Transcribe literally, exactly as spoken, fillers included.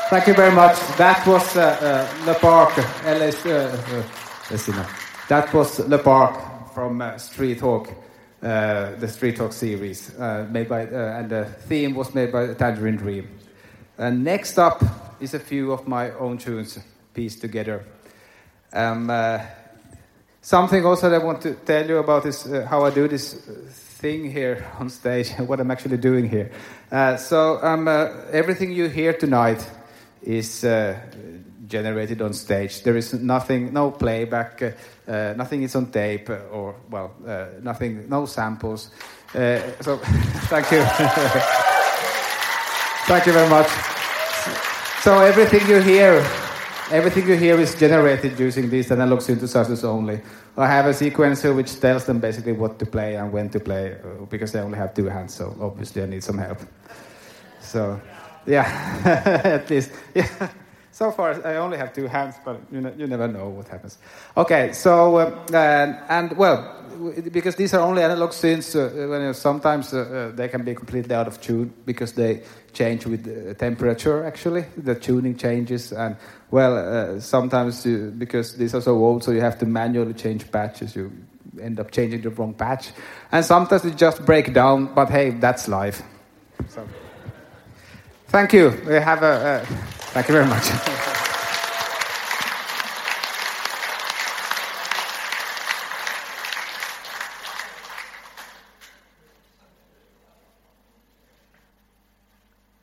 Thank you very much. That was uh, uh, Le Parc. L A, uh, uh, let's see now. That was Le Parc from uh, Street Talk, uh, the Street Talk series, uh, made by, uh, and the theme was made by Tangerine Dream. And next up is a few of my own tunes pieced together. Um, uh, something also that I want to tell you about is uh, how I do this thing here on stage, what I'm actually doing here. Uh, so um, uh, everything you hear tonight is uh, generated on stage. There is nothing, no playback, uh, uh, nothing is on tape, uh, or, well, uh, nothing, no samples. Uh, so, thank you. Thank you very much. So everything you hear, everything you hear is generated using these analog synthesizers only. I have a sequencer which tells them basically what to play and when to play, uh, because they only have two hands, so obviously I need some help. So, yeah, at least, yeah. So far, I only have two hands, but you know, you never know what happens. Okay, so, um, and, and well, because these are only analog synths, uh, when, uh, sometimes uh, uh, they can be completely out of tune because they change with uh, temperature, actually. The tuning changes, and, well, uh, sometimes you, because these are so old, so you have to manually change patches. You end up changing the wrong patch. And sometimes it just break down, but hey, that's life. So. Thank you. We have a... Uh, thank you very much.